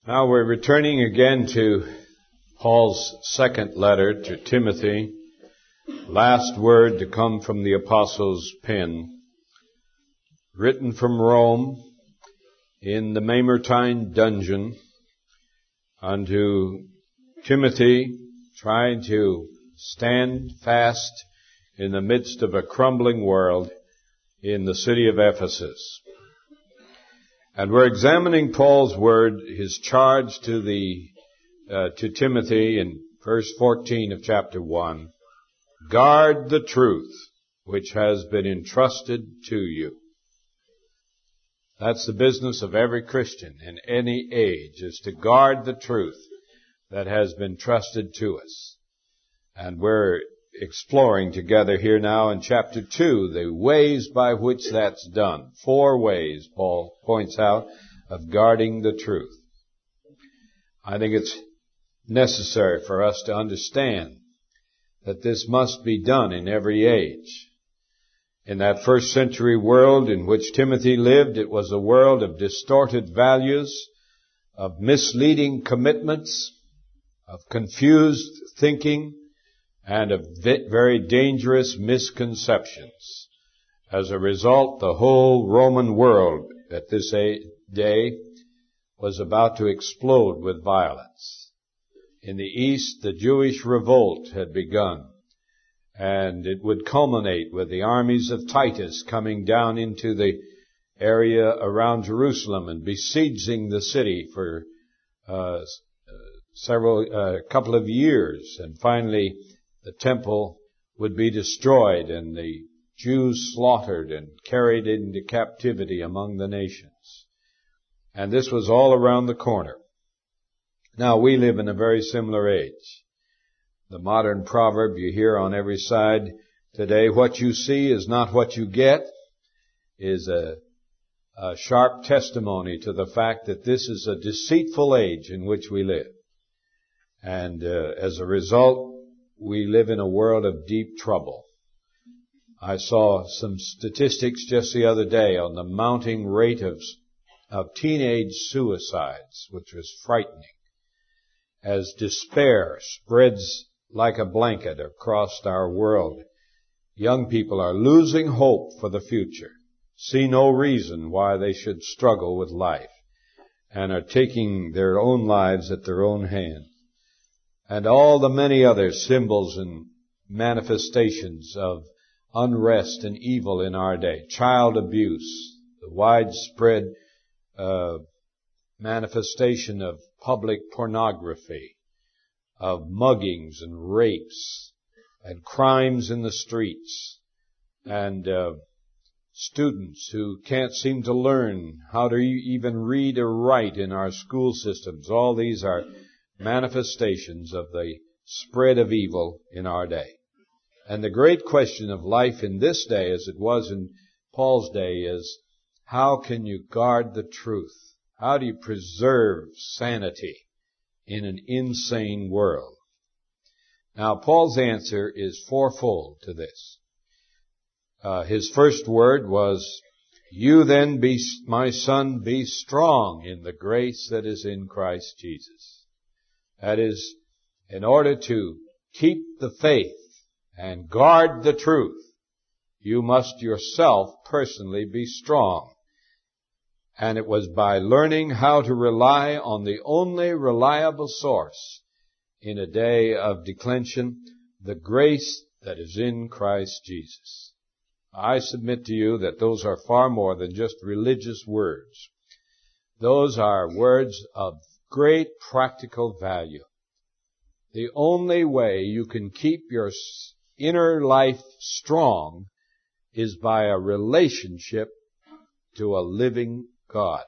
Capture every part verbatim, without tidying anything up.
Now we're returning again to Paul's second letter to Timothy, last word to come from the apostle's pen, written from Rome in the Mamertine dungeon unto Timothy, trying to stand fast in the midst of a crumbling world in the city of Ephesus. And we're examining Paul's word, his charge to the uh, to Timothy in verse fourteen of chapter one. Guard the truth which has been entrusted to you. That's the business of every Christian in any age, is to guard the truth that has been trusted to us. And we're exploring together here now in chapter two the ways by which that's done. Four ways, Paul points out, of guarding the truth. I think it's necessary for us to understand that this must be done in every age. In that first century world in which Timothy lived, it was a world of distorted values, of misleading commitments, of confused thinking, and of very dangerous misconceptions. As a result, the whole Roman world at this day was about to explode with violence. In the East, the Jewish revolt had begun, and it would culminate with the armies of Titus coming down into the area around Jerusalem and besieging the city for uh, several, a uh, couple of years, and finally the temple would be destroyed and the Jews slaughtered and carried into captivity among the nations. And this was all around the corner. Now we live in a very similar age. The modern proverb you hear on every side today, what you see is not what you get, is a, a sharp testimony to the fact that this is a deceitful age in which we live. And uh, as a result, we live in a world of deep trouble. I saw some statistics just the other day on the mounting rate of, of teenage suicides, which was frightening, as despair spreads like a blanket across our world. Young people are losing hope for the future, see no reason why they should struggle with life, and are taking their own lives at their own hands. And all the many other symbols and manifestations of unrest and evil in our day. Child abuse, the widespread uh, manifestation of public pornography, of muggings and rapes, and crimes in the streets, and uh, students who can't seem to learn how to even read or write in our school systems. All these are manifestations of the spread of evil in our day. And the great question of life in this day, as it was in Paul's day, is how can you guard the truth? How do you preserve sanity in an insane world? Now, Paul's answer is fourfold to this. Uh, his first word was, you then, be, my son, be strong in the grace that is in Christ Jesus. That is, in order to keep the faith and guard the truth, you must yourself personally be strong. And it was by learning how to rely on the only reliable source in a day of declension, the grace that is in Christ Jesus. I submit to you that those are far more than just religious words. Those are words of great practical value. The only way you can keep your inner life strong is by a relationship to a living God.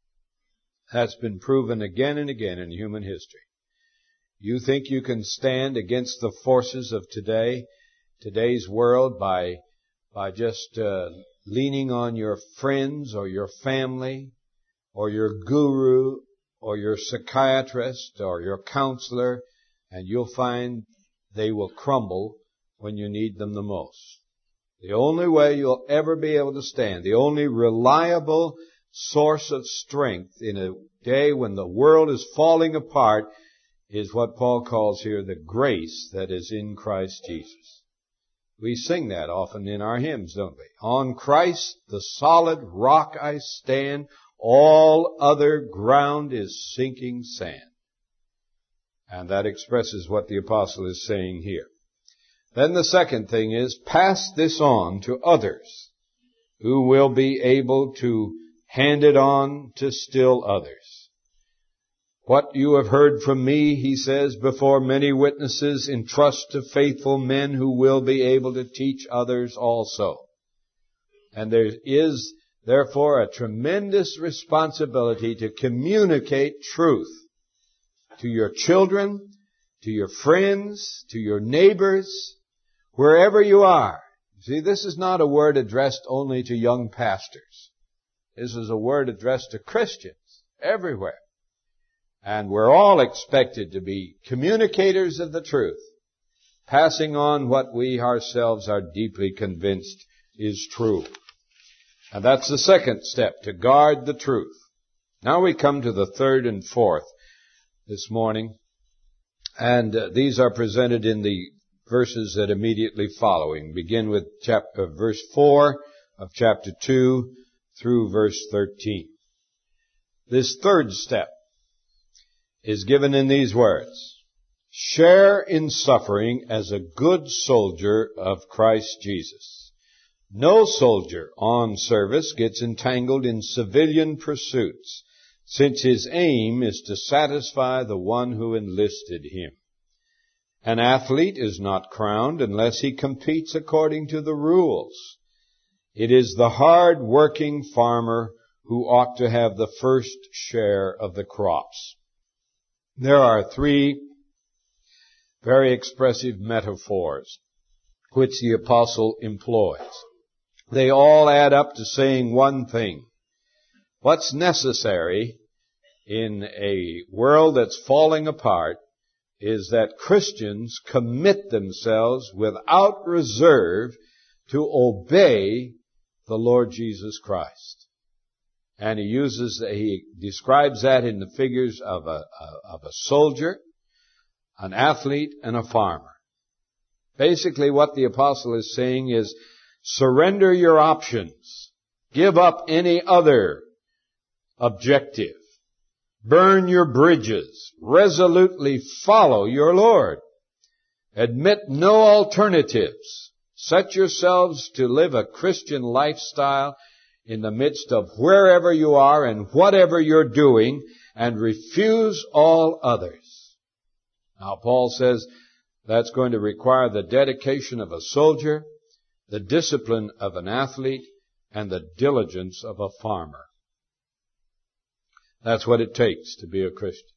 That's been proven again and again in human history. You think you can stand against the forces of today, today's world, by by just uh, leaning on your friends or your family or your guru or your psychiatrist or your counselor, and you'll find they will crumble when you need them the most. The only way you'll ever be able to stand, the only reliable source of strength in a day when the world is falling apart is what Paul calls here the grace that is in Christ Jesus. We sing that often in our hymns, don't we? On Christ, the solid rock I stand, all other ground is sinking sand. And that expresses what the apostle is saying here. Then the second thing is, pass this on to others who will be able to hand it on to still others. What you have heard from me, he says, before many witnesses, entrust to faithful men who will be able to teach others also. And there is, therefore, a tremendous responsibility to communicate truth to your children, to your friends, to your neighbors, wherever you are. See, this is not a word addressed only to young pastors. This is a word addressed to Christians everywhere. And we're all expected to be communicators of the truth, passing on what we ourselves are deeply convinced is true. And that's the second step, to guard the truth. Now we come to the third and fourth this morning, and uh, these are presented in the verses that immediately following. Begin with chapter, verse four of chapter two through verse thirteen. This third step is given in these words: share in suffering as a good soldier of Christ Jesus. No soldier on service gets entangled in civilian pursuits, since his aim is to satisfy the one who enlisted him. An athlete is not crowned unless he competes according to the rules. It is the hard-working farmer who ought to have the first share of the crops. There are three very expressive metaphors which the apostle employs. They all add up to saying one thing. What's necessary in a world that's falling apart is that Christians commit themselves without reserve to obey the Lord Jesus Christ. And he uses, he describes that in the figures of a, of a soldier, an athlete, and a farmer. Basically what the apostle is saying is, surrender your options. Give up any other objective. Burn your bridges. Resolutely follow your Lord. Admit no alternatives. Set yourselves to live a Christian lifestyle in the midst of wherever you are and whatever you're doing, and refuse all others. Now, Paul says that's going to require the dedication of a soldier, the discipline of an athlete, and the diligence of a farmer. That's what it takes to be a Christian.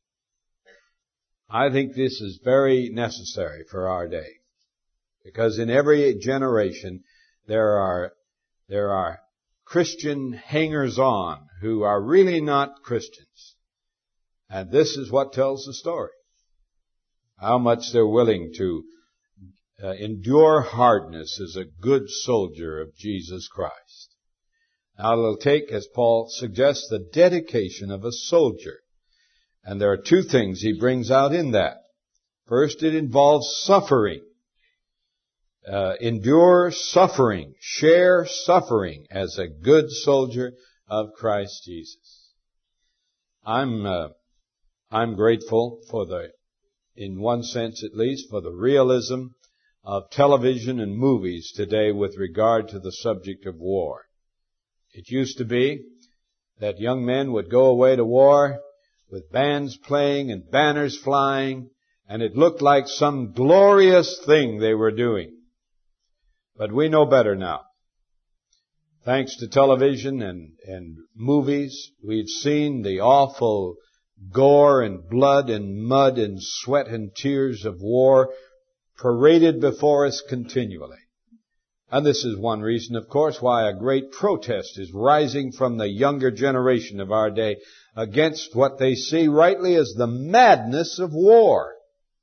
I think this is very necessary for our day, because in every generation there are there are Christian hangers-on who are really not Christians. And this is what tells the story. How much they're willing to uh, endure hardness as a good soldier of Jesus Christ. Now it'll take, as Paul suggests, the dedication of a soldier. And there are two things he brings out in that. First, it involves suffering. Uh, endure suffering, share suffering as a good soldier of Christ Jesus. I'm, uh, I'm grateful for the, in one sense at least, for the realism of television and movies today with regard to the subject of war. It used to be that young men would go away to war with bands playing and banners flying, and it looked like some glorious thing they were doing. But we know better now. Thanks to television and, and movies, we've seen the awful gore and blood and mud and sweat and tears of war paraded before us continually. And this is one reason, of course, why a great protest is rising from the younger generation of our day against what they see rightly as the madness of war.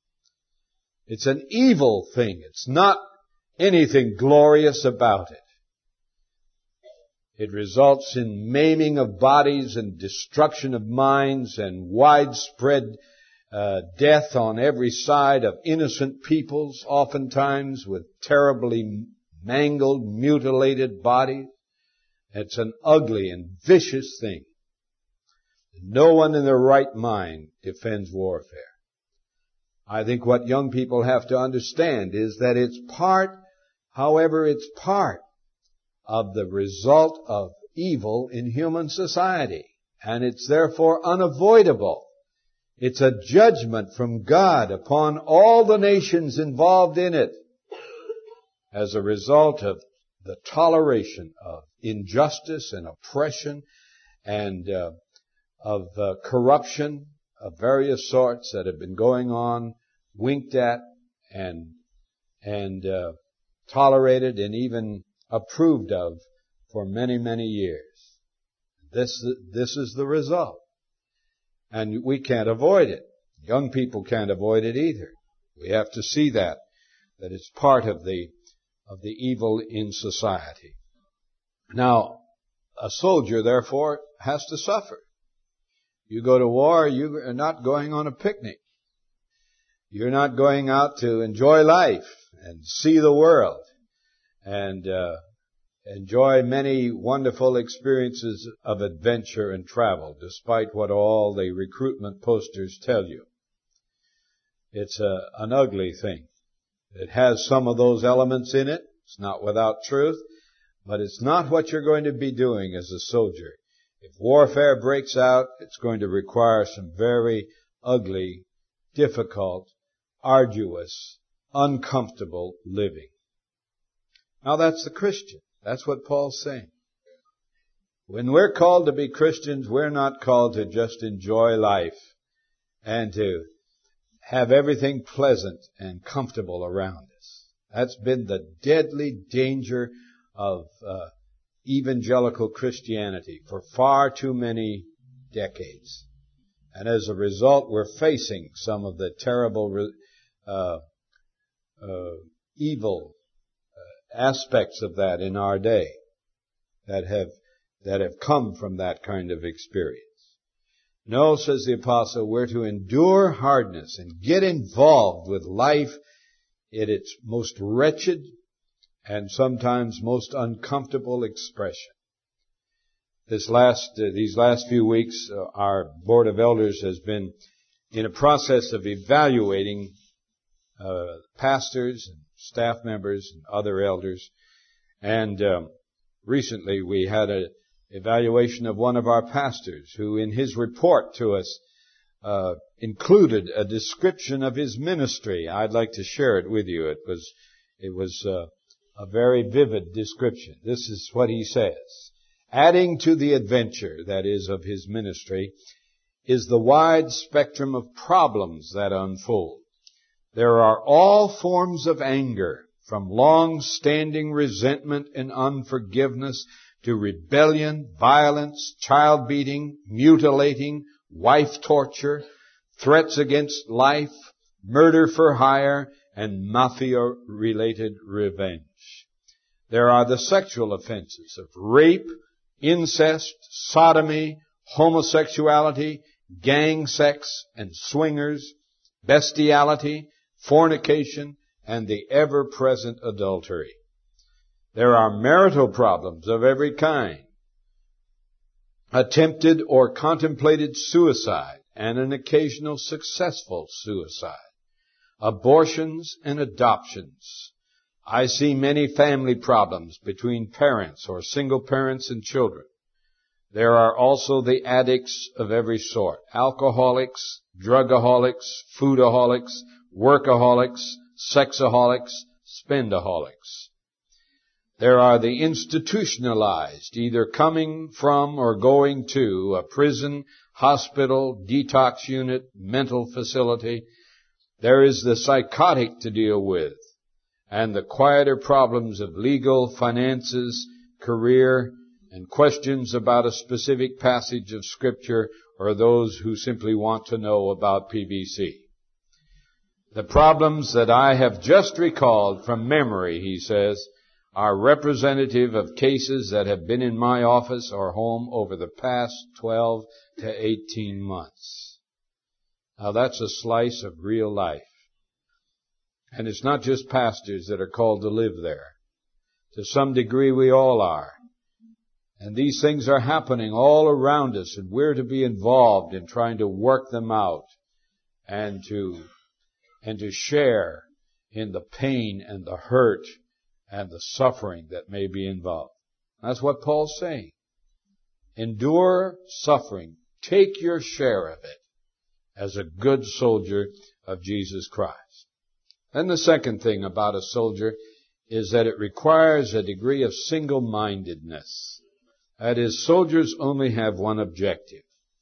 It's an evil thing. It's not anything glorious about it. It results in maiming of bodies and destruction of minds and widespread uh, death on every side of innocent peoples, oftentimes with terribly mangled, mutilated bodies. It's an ugly and vicious thing. No one in their right mind defends warfare. I think what young people have to understand is that it's part, however, it's part of the result of evil in human society. And it's therefore unavoidable. It's a judgment from God upon all the nations involved in it as a result of the toleration of injustice and oppression and uh, of uh, corruption of various sorts that have been going on, winked at and and uh, tolerated and even approved of for many, many years. This this is the result. And we can't avoid it. Young people can't avoid it either. We have to see that, that it's part of the of the evil in society. Now, a soldier, therefore, has to suffer. You go to war, you are not going on a picnic. You're not going out to enjoy life and see the world and uh, enjoy many wonderful experiences of adventure and travel, despite what all the recruitment posters tell you. It's a, an ugly thing. It has some of those elements in it. It's not without truth, but it's not what you're going to be doing as a soldier. If warfare breaks out, it's going to require some very ugly, difficult, arduous, uncomfortable living. Now that's the Christian. That's what Paul's saying. When we're called to be Christians, we're not called to just enjoy life and to have everything pleasant and comfortable around us. That's been the deadly danger of uh, evangelical Christianity for far too many decades. And as a result, we're facing some of the terrible uh, uh, evil uh, aspects of that in our day that have that have come from that kind of experience. No, says the apostle, we're to endure hardness and get involved with life in its most wretched and sometimes most uncomfortable expression. This last, uh, these last few weeks, uh, our Board of Elders has been in a process of evaluating uh, pastors and staff members and other elders. And um, recently we had an evaluation of one of our pastors who in his report to us uh, included a description of his ministry. I'd like to share it with you. It was, it was uh, a very vivid description. This is what he says. Adding to the adventure, that is, of his ministry, is the wide spectrum of problems that unfold. There are all forms of anger, from long-standing resentment and unforgiveness to rebellion, violence, child beating, mutilating, wife torture, threats against life, murder for hire, and mafia-related revenge. There are the sexual offenses of rape, incest, sodomy, homosexuality, gang sex, and swingers, bestiality, fornication, and the ever-present adultery. There are marital problems of every kind, attempted or contemplated suicide, and an occasional successful suicide, abortions and adoptions. I see many family problems between parents or single parents and children. There are also the addicts of every sort, alcoholics, drugaholics, foodaholics, workaholics, sexaholics, spendaholics. There are the institutionalized, either coming from or going to a prison, hospital, detox unit, mental facility. There is the psychotic to deal with, and the quieter problems of legal, finances, career, and questions about a specific passage of Scripture, or those who simply want to know about P B C. The problems that I have just recalled from memory, he says, are representative of cases that have been in my office or home over the past twelve to eighteen months. Now that's a slice of real life. And it's not just pastors that are called to live there. To some degree we all are. And these things are happening all around us, and we're to be involved in trying to work them out and to, and to share in the pain and the hurt and the suffering that may be involved. That's what Paul's saying. Endure suffering. Take your share of it as a good soldier of Jesus Christ. And the second thing about a soldier is that it requires a degree of single-mindedness. That is, soldiers only have one objective.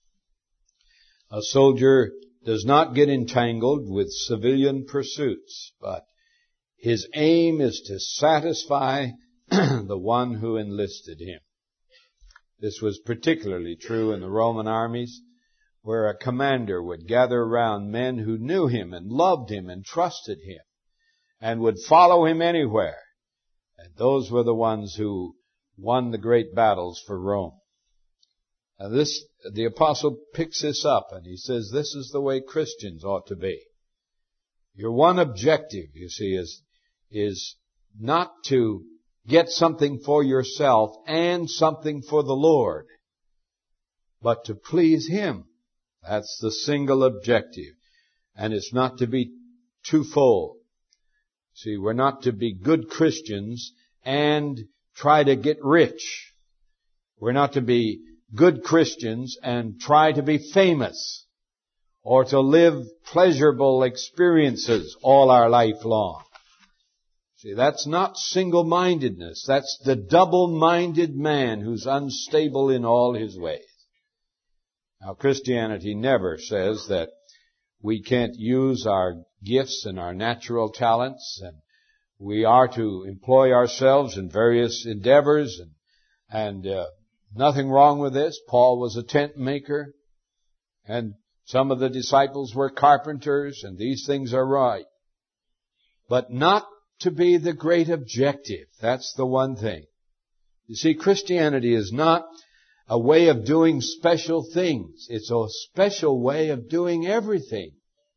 A soldier does not get entangled with civilian pursuits, but his aim is to satisfy the one who enlisted him. This was particularly true in the Roman armies, where a commander would gather around men who knew him and loved him and trusted him and would follow him anywhere. And those were the ones who won the great battles for Rome. Now this, the apostle picks this up and he says this is the way Christians ought to be. Your one objective, you see, is, is not to get something for yourself and something for the Lord, but to please Him. That's the single objective. And it's not to be twofold. See, we're not to be good Christians and try to get rich. We're not to be good Christians and try to be famous or to live pleasurable experiences all our life long. See, that's not single-mindedness. That's the double-minded man who's unstable in all his ways. Now, Christianity never says that we can't use our gifts and our natural talents, and we are to employ ourselves in various endeavors, and, and uh, nothing wrong with this. Paul was a tent maker, and some of the disciples were carpenters, and these things are right. But not to be the great objective. That's the one thing. You see, Christianity is not a way of doing special things. It's a special way of doing everything.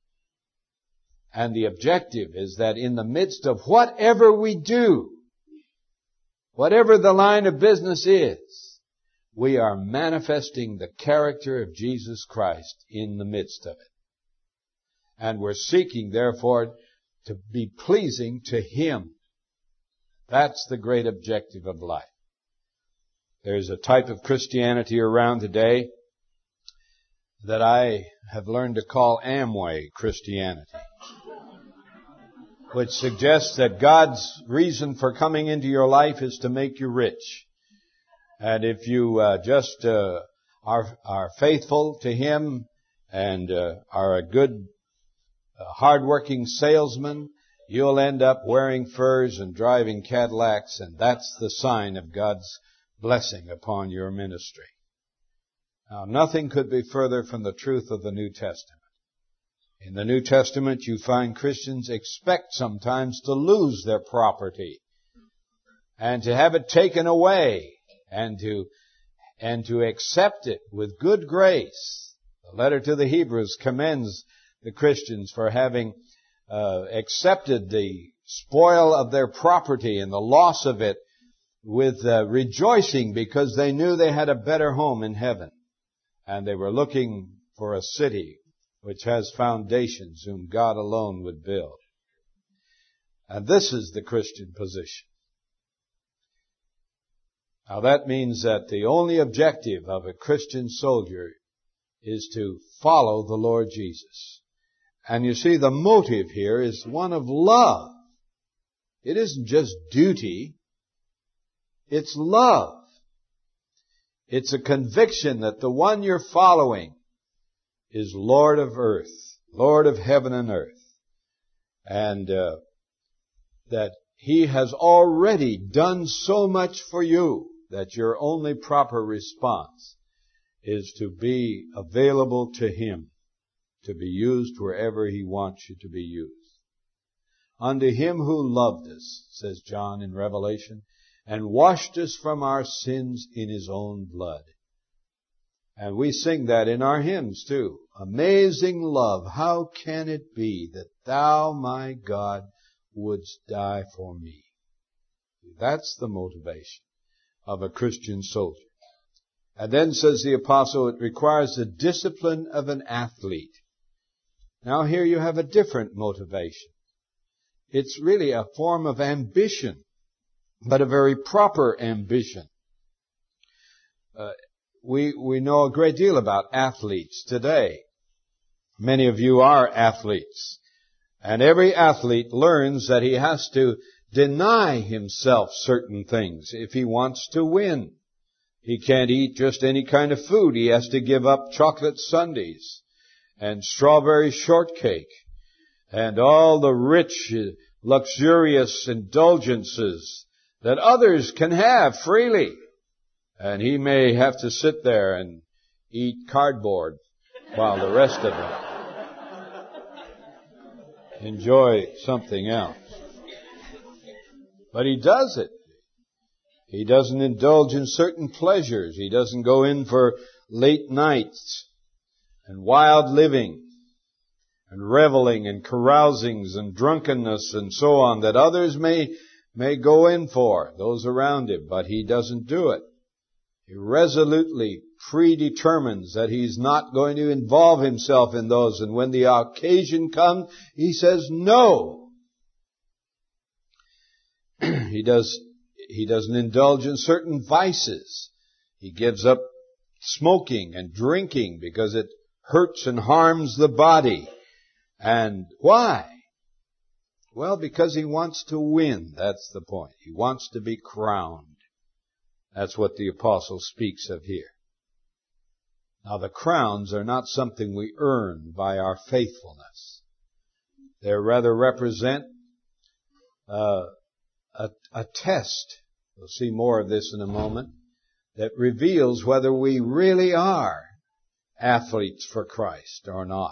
And the objective is that in the midst of whatever we do, whatever the line of business is, we are manifesting the character of Jesus Christ in the midst of it. And we're seeking, therefore, to be pleasing to Him. That's the great objective of life. There's a type of Christianity around today that I have learned to call Amway Christianity, which suggests that God's reason for coming into your life is to make you rich. And if you uh, just uh, are, are faithful to Him and uh, are a good, uh, hard-working salesman, you'll end up wearing furs and driving Cadillacs, and that's the sign of God's blessing upon your ministry. Now, nothing could be further from the truth of the New Testament. In the New Testament, you find Christians expect sometimes to lose their property and to have it taken away and to, and to accept it with good grace. The letter to the Hebrews commends the Christians for having uh, accepted the spoil of their property and the loss of it with uh, rejoicing because they knew they had a better home in heaven. And they were looking for a city which has foundations whom God alone would build. And this is the Christian position. Now that means that the only objective of a Christian soldier is to follow the Lord Jesus. And you see, the motive here is one of love. It isn't just duty. It's love. It's a conviction that the one you're following is Lord of earth, Lord of heaven and earth. And uh, that He has already done so much for you that your only proper response is to be available to Him, to be used wherever He wants you to be used. unto him who loved us, says John in Revelation, and washed us from our sins in his own blood. And we sing that in our hymns too. Amazing love, how can it be that thou, my God, wouldst die for me? That's the motivation of a Christian soldier. And then says the apostle, it requires the discipline of an athlete. Now here you have a different motivation. It's really a form of ambition, but a very proper ambition. Uh, we, we know a great deal about athletes today. Many of you are athletes. And every athlete learns that he has to deny himself certain things if he wants to win. He can't eat just any kind of food. He has to give up chocolate sundaes and strawberry shortcake and all the rich, luxurious indulgences that others can have freely. And he may have to sit there and eat cardboard while the rest of them enjoy something else. But he does it. He doesn't indulge in certain pleasures. He doesn't go in for late nights and wild living and reveling and carousings and drunkenness and so on that others may, may go in for, those around him, but he doesn't do it. He resolutely predetermines that he's not going to involve himself in those, and when the occasion comes, he says no. He does He doesn't indulge in certain vices. He gives up smoking and drinking because it hurts and harms the body. And why? Well, because he wants to win. That's the point. He wants to be crowned. That's what the apostle speaks of here. Now, the crowns are not something we earn by our faithfulness. They rather represent uh, a, a test. We'll see more of this in a moment, that reveals whether we really are athletes for Christ or not.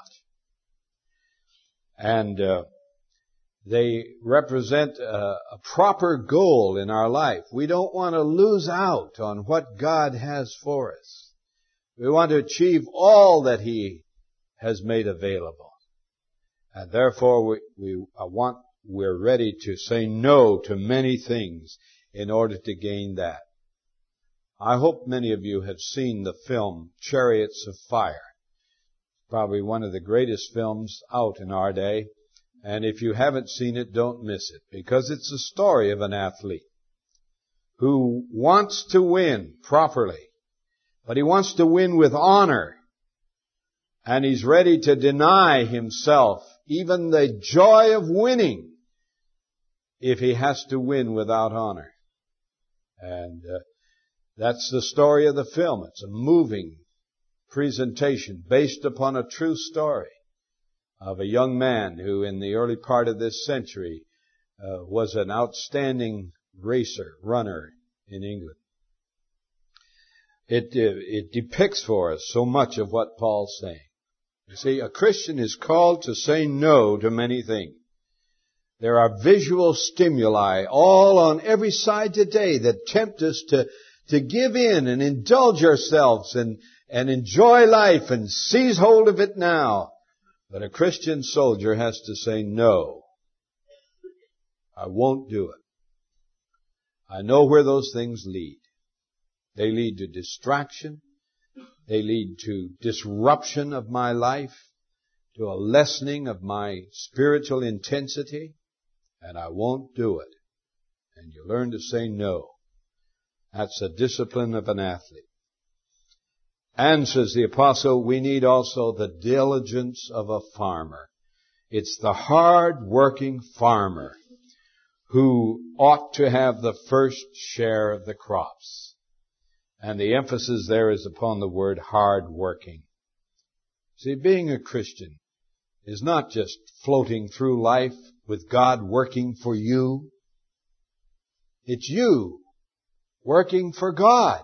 And uh, they represent a, a proper goal in our life. We don't want to lose out on what God has for us. We want to achieve all that He has made available. And therefore we, we I want, we're ready to say no to many things in order to gain that. I hope many of you have seen the film Chariots of Fire. Probably one of the greatest films out in our day. And if you haven't seen it, don't miss it, because it's the story of an athlete who wants to win properly, but he wants to win with honor. And he's ready to deny himself even the joy of winning if he has to win without honor. And uh, that's the story of the film. It's a moving presentation based upon a true story of a young man who in the early part of this century uh, was an outstanding racer, runner in England. It, uh, it depicts for us so much of what Paul's saying. You see, a Christian is called to say no to many things. There are visual stimuli all on every side today that tempt us to, to give in and indulge ourselves and, and enjoy life and seize hold of it now. But a Christian soldier has to say no. I won't do it. I know where those things lead. They lead to distraction. They lead to disruption of my life, to a lessening of my spiritual intensity. And I won't do it. And you learn to say no. That's the discipline of an athlete. And, says the apostle, we need also the diligence of a farmer. It's the hard-working farmer who ought to have the first share of the crops. And the emphasis there is upon the word hard-working. See, being a Christian is not just floating through life with God working for you. It's you working for God.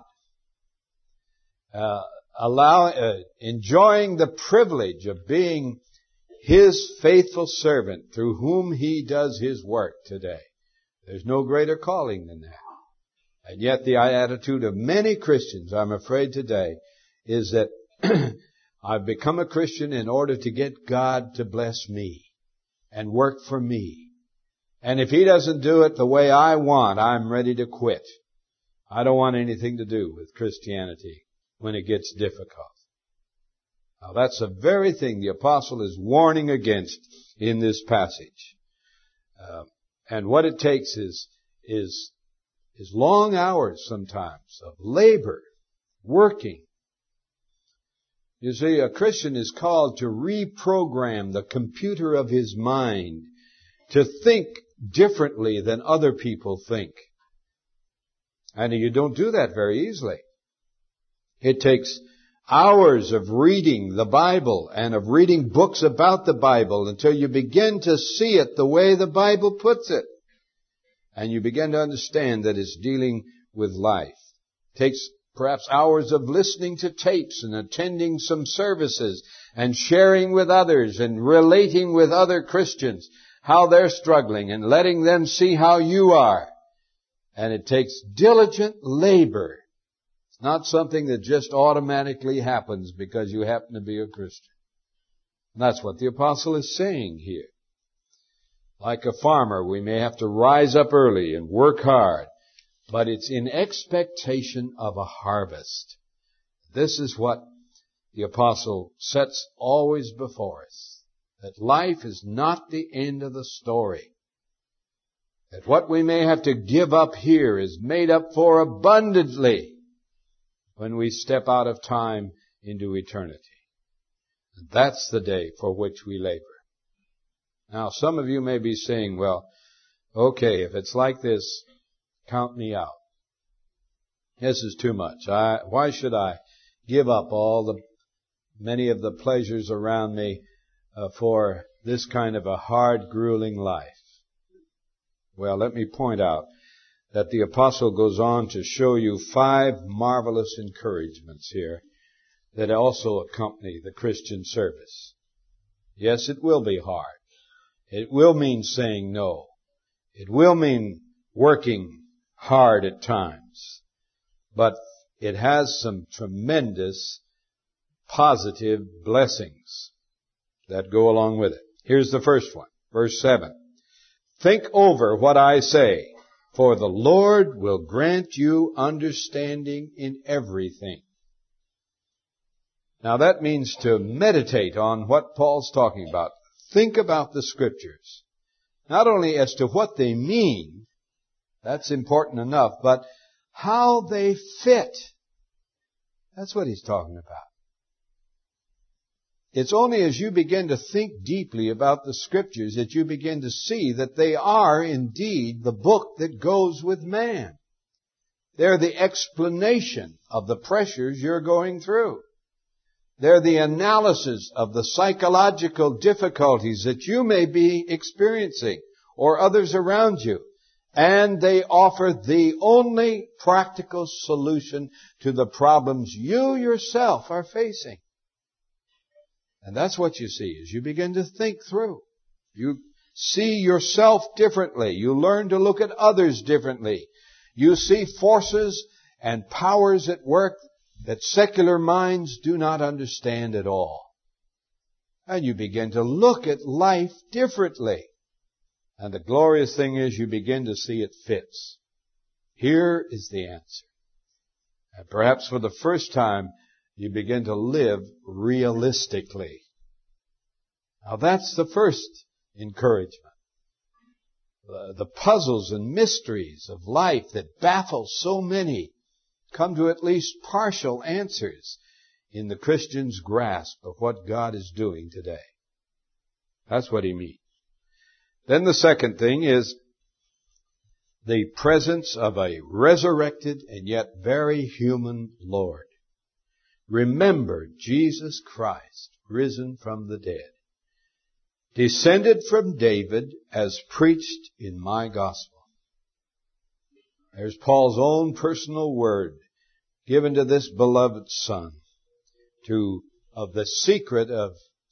Uh, allow, uh, enjoying the privilege of being His faithful servant through whom He does His work today. There's no greater calling than that. And yet the attitude of many Christians, I'm afraid today, is that I've become a Christian in order to get God to bless me and work for me. And if He doesn't do it the way I want, I'm ready to quit. I don't want anything to do with Christianity when it gets difficult. Now that's the very thing the apostle is warning against in this passage. Uh, and what it takes is, is, is long hours sometimes of labor, working. You see, a Christian is called to reprogram the computer of his mind to think differently than other people think. And you don't do that very easily. It takes hours of reading the Bible and of reading books about the Bible until you begin to see it the way the Bible puts it. And you begin to understand that it's dealing with life. It takes perhaps hours of listening to tapes and attending some services and sharing with others and relating with other Christians how they're struggling and letting them see how you are. And it takes diligent labor. It's not something that just automatically happens because you happen to be a Christian. And that's what the apostle is saying here. Like a farmer, we may have to rise up early and work hard, but it's in expectation of a harvest. This is what the apostle sets always before us, that life is not the end of the story. That what we may have to give up here is made up for abundantly when we step out of time into eternity. And that's the day for which we labor. Now, some of you may be saying, well, okay, if it's like this, count me out. This is too much. I, why should I give up all the, many of the pleasures around me uh, for this kind of a hard, grueling life? Well, let me point out that the apostle goes on to show you five marvelous encouragements here that also accompany the Christian service. Yes, it will be hard. It will mean saying no. It will mean working hard at times. But it has some tremendous positive blessings that go along with it. Here's the first one, verse seven. Think over what I say, for the Lord will grant you understanding in everything. Now that means to meditate on what Paul's talking about. Think about the Scriptures. Not only as to what they mean, that's important enough, but how they fit. That's what he's talking about. It's only as you begin to think deeply about the Scriptures that you begin to see that they are indeed the book that goes with man. They're the explanation of the pressures you're going through. They're the analysis of the psychological difficulties that you may be experiencing or others around you. And they offer the only practical solution to the problems you yourself are facing. And that's what you see as you begin to think through. You see yourself differently. You learn to look at others differently. You see forces and powers at work that secular minds do not understand at all. And you begin to look at life differently. And the glorious thing is you begin to see it fits. Here is the answer. And perhaps for the first time, you begin to live realistically. Now that's the first encouragement. The, the puzzles and mysteries of life that baffle so many come to at least partial answers in the Christian's grasp of what God is doing today. That's what he means. Then the second thing is the presence of a resurrected and yet very human Lord. Remember Jesus Christ, risen from the dead, descended from David as preached in my gospel. There's Paul's own personal word given to this beloved Son to of the secret of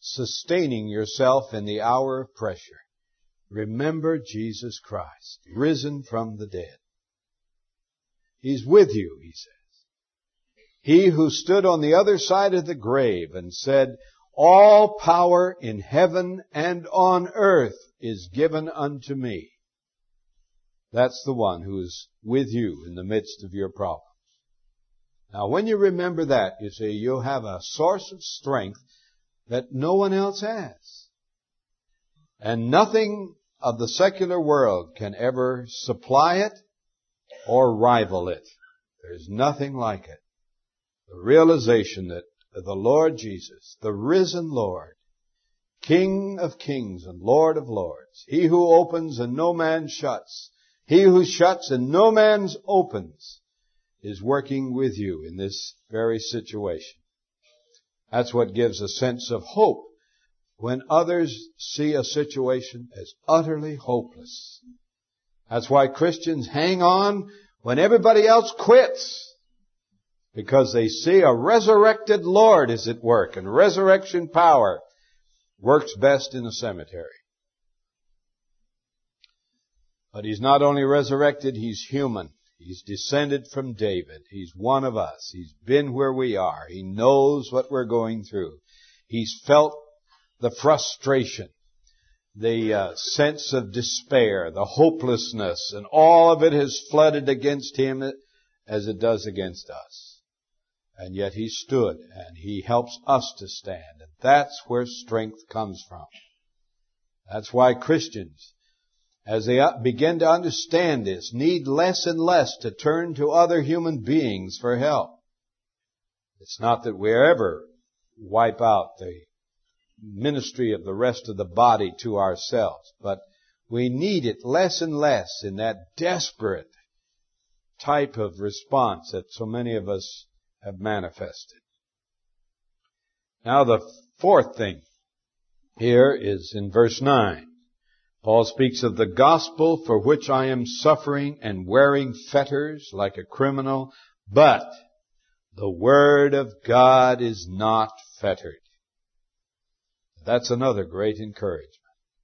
sustaining yourself in the hour of pressure, remember Jesus Christ, risen from the dead. He's with you, he says. He who stood on the other side of the grave and said, all power in heaven and on earth is given unto me. That's the one who is with you in the midst of your problem. Now, when you remember that, you see, you'll have a source of strength that no one else has. And nothing of the secular world can ever supply it or rival it. There's nothing like it. The realization that the Lord Jesus, the risen Lord, King of kings and Lord of lords, He who opens and no man shuts, He who shuts and no man opens, is working with you in this very situation. That's what gives a sense of hope when others see a situation as utterly hopeless. That's why Christians hang on when everybody else quits, because they see a resurrected Lord is at work, and resurrection power works best in a cemetery. But He's not only resurrected, He's human. He's descended from David. He's one of us. He's been where we are. He knows what we're going through. He's felt the frustration, the uh, sense of despair, the hopelessness, and all of it has flooded against Him as it does against us. And yet He stood, and He helps us to stand. And that's where strength comes from. That's why Christians, as they begin to understand this, need less and less to turn to other human beings for help. It's not that we ever wipe out the ministry of the rest of the body to ourselves, but we need it less and less in that desperate type of response that so many of us have manifested. Now the fourth thing here is in verse nine. Paul speaks of the gospel for which I am suffering and wearing fetters like a criminal, but the word of God is not fettered. That's another great encouragement.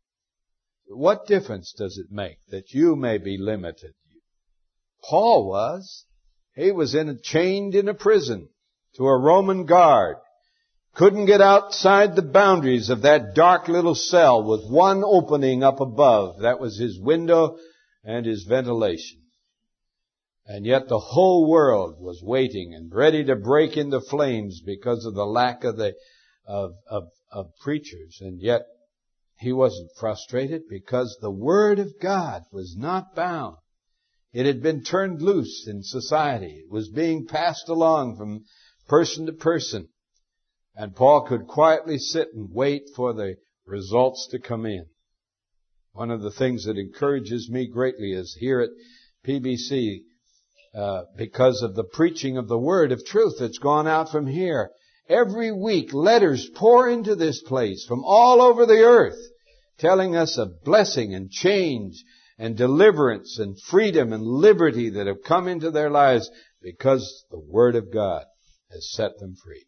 What difference does it make that you may be limited? Paul was. He was in a, chained in a prison to a Roman guard. Couldn't get outside the boundaries of that dark little cell with one opening up above. That was his window and his ventilation. And yet the whole world was waiting and ready to break into flames because of the lack of the of of, of preachers. And yet he wasn't frustrated because the Word of God was not bound. It had been turned loose in society. It was being passed along from person to person. And Paul could quietly sit and wait for the results to come in. One of the things that encourages me greatly is here at P B C, uh, because of the preaching of the word of truth that's gone out from here. Every week, letters pour into this place from all over the earth, telling us of blessing and change and deliverance and freedom and liberty that have come into their lives because the Word of God has set them free.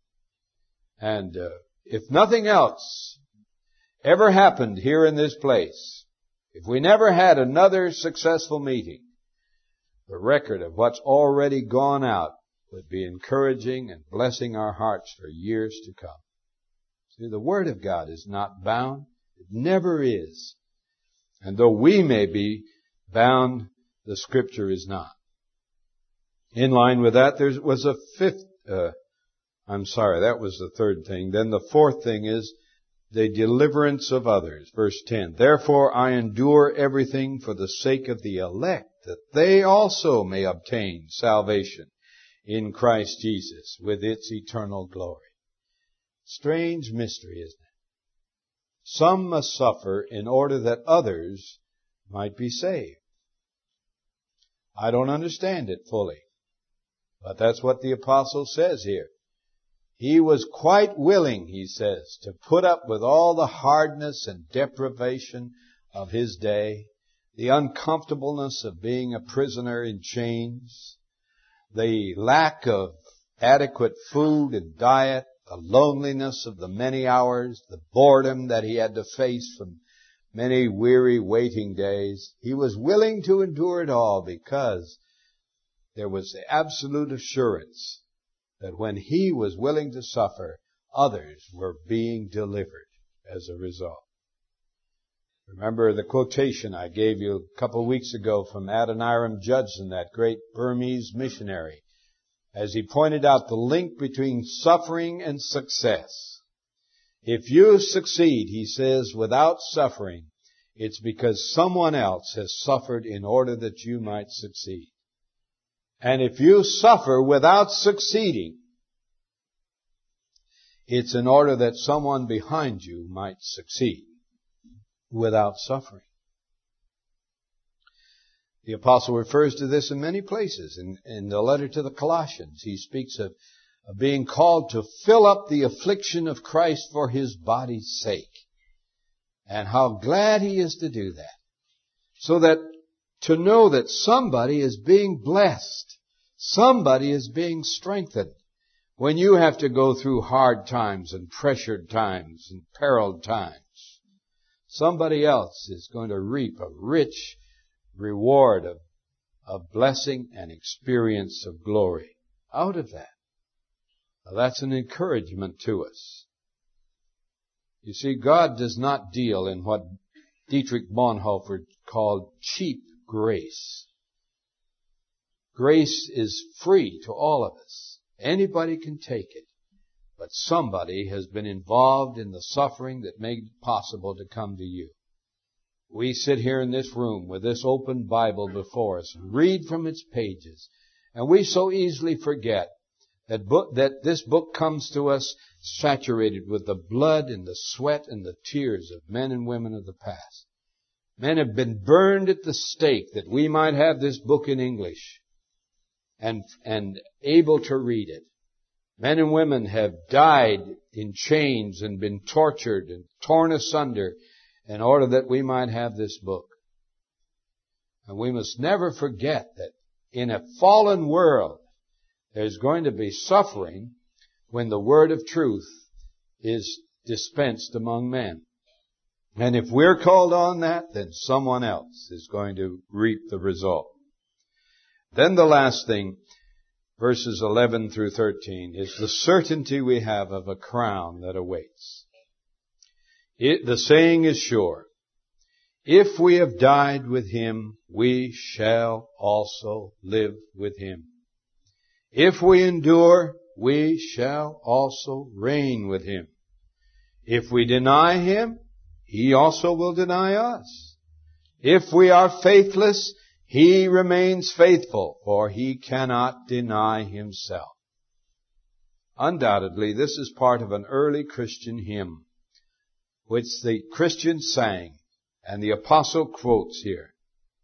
And uh, if nothing else ever happened here in this place, if we never had another successful meeting, the record of what's already gone out would be encouraging and blessing our hearts for years to come. See, the Word of God is not bound. It never is. And though we may be bound, the Scripture is not. In line with that, there was a fifth, uh, I'm sorry, that was the third thing. Then the fourth thing is the deliverance of others. Verse ten. Therefore I endure everything for the sake of the elect, that they also may obtain salvation in Christ Jesus with its eternal glory. Strange mystery, isn't it? Some must suffer in order that others might be saved. I don't understand it fully, but that's what the apostle says here. He was quite willing, he says, to put up with all the hardness and deprivation of his day, the uncomfortableness of being a prisoner in chains, the lack of adequate food and diet, the loneliness of the many hours, the boredom that he had to face from many weary waiting days. He was willing to endure it all because there was the absolute assurance that when he was willing to suffer, others were being delivered as a result. Remember the quotation I gave you a couple of weeks ago from Adoniram Judson, that great Burmese missionary, as he pointed out the link between suffering and success. If you succeed, he says, without suffering, it's because someone else has suffered in order that you might succeed. And if you suffer without succeeding, it's in order that someone behind you might succeed without suffering. The apostle refers to this in many places. In, in the letter to the Colossians, he speaks of, of being called to fill up the affliction of Christ for his body's sake. And how glad he is to do that. So that to know that somebody is being blessed, somebody is being strengthened. When you have to go through hard times and pressured times and periled times, somebody else is going to reap a rich reward of, of blessing and experience of glory out of that. Now, that's an encouragement to us. You see, God does not deal in what Dietrich Bonhoeffer called cheap grace. Grace is free to all of us. Anybody can take it. But somebody has been involved in the suffering that made it possible to come to you. We sit here in this room with this open Bible before us and read from its pages. And we so easily forget that book, that this book comes to us saturated with the blood and the sweat and the tears of men and women of the past. Men have been burned at the stake that we might have this book in English and, and able to read it. Men and women have died in chains and been tortured and torn asunder in order that we might have this book. And we must never forget that in a fallen world, there's going to be suffering when the word of truth is dispensed among men. And if we're called on that, then someone else is going to reap the result. Then the last thing, verses eleven through thirteen, is the certainty we have of a crown that awaits. It, the saying is sure. If we have died with him, we shall also live with him. If we endure, we shall also reign with him. If we deny him, he also will deny us. If we are faithless, he remains faithful, for he cannot deny himself. Undoubtedly, this is part of an early Christian hymn, which the Christians sang, and the apostle quotes here,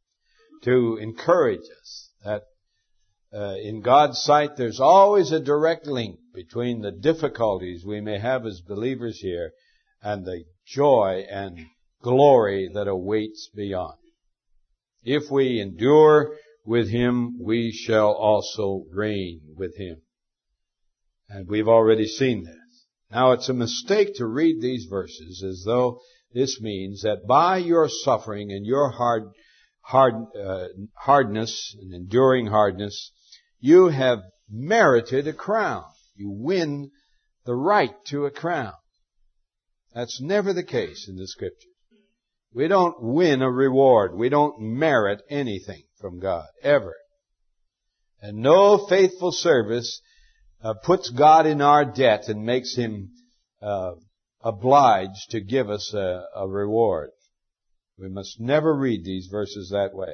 to encourage us that uh, in God's sight there's always a direct link between the difficulties we may have as believers here and the joy and glory that awaits beyond. If we endure with him, we shall also reign with him. And we've already seen this. Now, it's a mistake to read these verses as though this means that by your suffering and your hard, hard, uh, hardness and enduring hardness, you have merited a crown. You win the right to a crown. That's never the case in the Scriptures. We don't win a reward. We don't merit anything from God, ever. And no faithful service uh, puts God in our debt and makes him uh, obliged to give us a, a reward. We must never read these verses that way.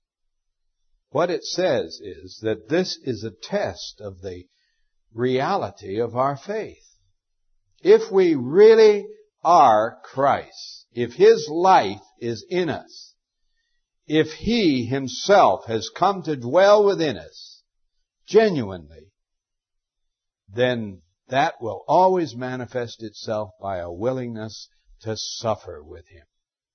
What it says is that this is a test of the reality of our faith. If we really are Christ, if his life is in us, if he himself has come to dwell within us genuinely, then that will always manifest itself by a willingness to suffer with him,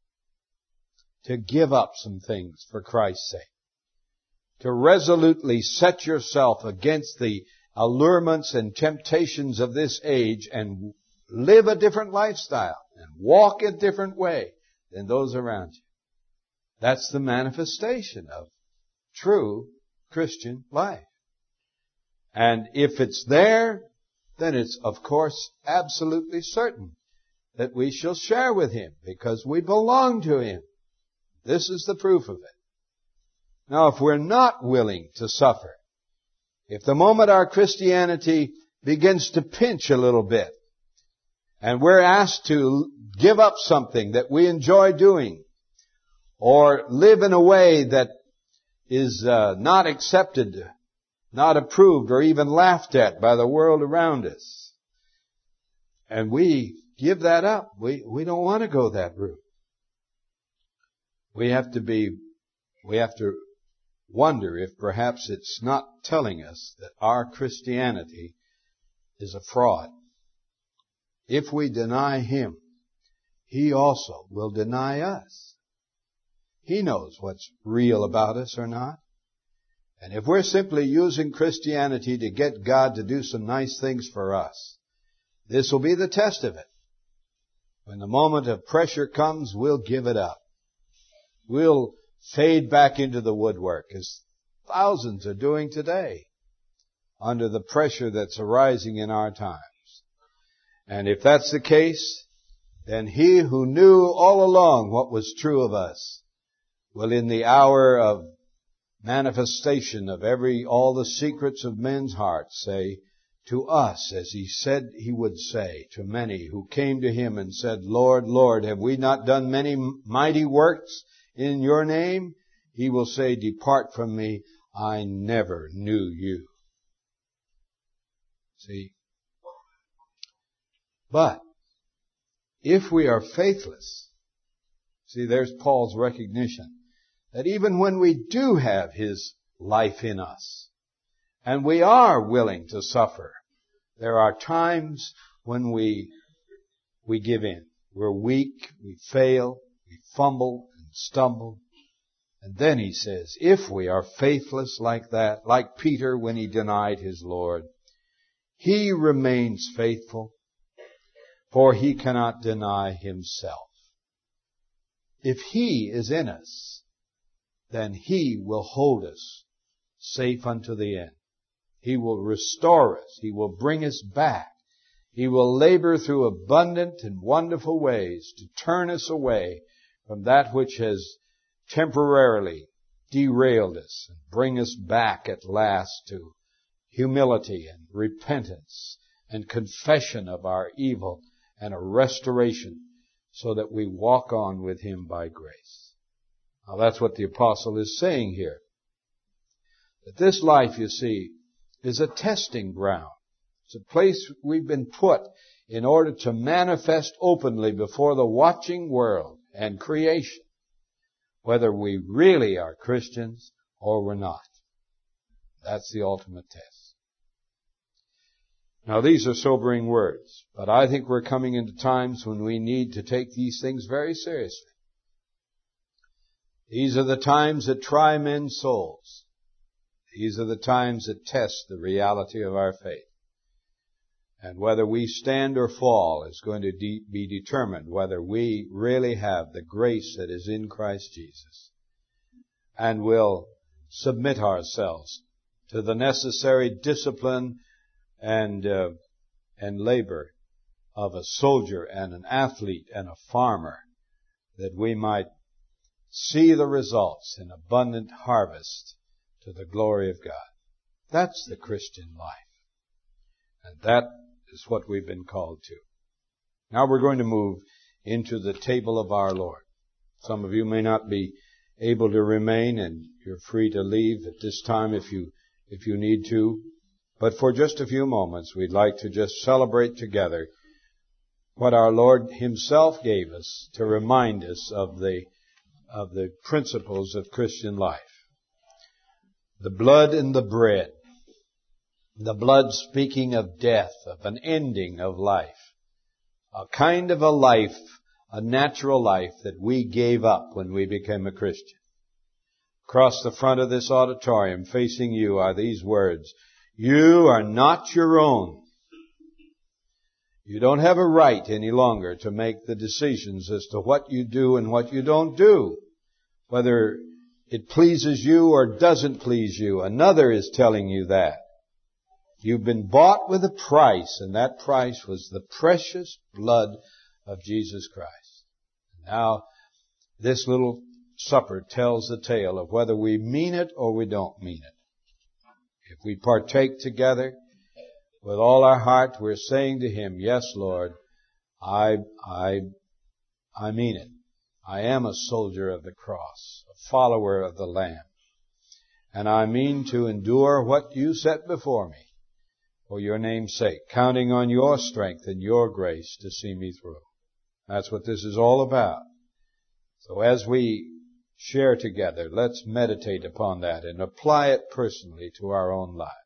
to give up some things for Christ's sake, to resolutely set yourself against the allurements and temptations of this age and live a different lifestyle and walk a different way than those around you. That's the manifestation of true Christian life. And if it's there, then it's, of course, absolutely certain that we shall share with Him because we belong to Him. This is the proof of it. Now, if we're not willing to suffer, if the moment our Christianity begins to pinch a little bit, and we're asked to give up something that we enjoy doing, or live in a way that is uh, not accepted, not approved, or even laughed at by the world around us, and we give that up, we, we don't want to go that route. We have to be, we have to wonder if perhaps it's not telling us that our Christianity is a fraud. If we deny Him, He also will deny us. He knows what's real about us or not. And if we're simply using Christianity to get God to do some nice things for us, this will be the test of it. When the moment of pressure comes, we'll give it up. We'll fade back into the woodwork, as thousands are doing today, under the pressure that's arising in our times. And if that's the case, then He who knew all along what was true of us will, in the hour of manifestation of every, all the secrets of men's hearts, say to us, as He said He would say to many who came to Him and said, Lord, Lord, have we not done many mighty works in Your name? He will say, depart from me, I never knew you. See? But if we are faithless, see, there's Paul's recognition that even when we do have His life in us, and we are willing to suffer, there are times when we we give in. We're weak, we fail, we fumble and stumble. And then he says, if we are faithless like that, like Peter when he denied his Lord, He remains faithful, for He cannot deny Himself. If He is in us, then He will hold us safe unto the end. He will restore us. He will bring us back. He will labor through abundant and wonderful ways to turn us away from that which has temporarily derailed us and bring us back at last to humility and repentance and confession of our evil and a restoration so that we walk on with Him by grace. Now that's what the apostle is saying here. That this life, you see, is a testing ground. It's a place we've been put in order to manifest openly before the watching world and creation whether we really are Christians or we're not. That's the ultimate test. Now these are sobering words, but I think we're coming into times when we need to take these things very seriously. These are the times that try men's souls. These are the times that test the reality of our faith. And whether we stand or fall is going to de- be determined whether we really have the grace that is in Christ Jesus and will submit ourselves to the necessary discipline and uh, and labor of a soldier and an athlete and a farmer, that we might see the results in abundant harvest to the glory of God. That's the Christian life. And that is what we've been called to. Now we're going to move into the table of our Lord. Some of you may not be able to remain, and you're free to leave at this time if you if you need to. But for just a few moments, we'd like to just celebrate together what our Lord Himself gave us to remind us of the of the principles of Christian life. The blood and the bread. The blood speaking of death, of an ending of life. A kind of a life, a natural life that we gave up when we became a Christian. Across the front of this auditorium, facing you, are these words. You are not your own. You don't have a right any longer to make the decisions as to what you do and what you don't do. Whether it pleases you or doesn't please you. Another is telling you that. You've been bought with a price, and that price was the precious blood of Jesus Christ. Now, this little supper tells the tale of whether we mean it or we don't mean it. If we partake together with all our heart, we're saying to Him, yes, Lord, I, I, I mean it. I am a soldier of the cross, a follower of the Lamb. And I mean to endure what you set before me for your name's sake, counting on your strength and your grace to see me through. That's what this is all about. So as we share together, let's meditate upon that and apply it personally to our own lives.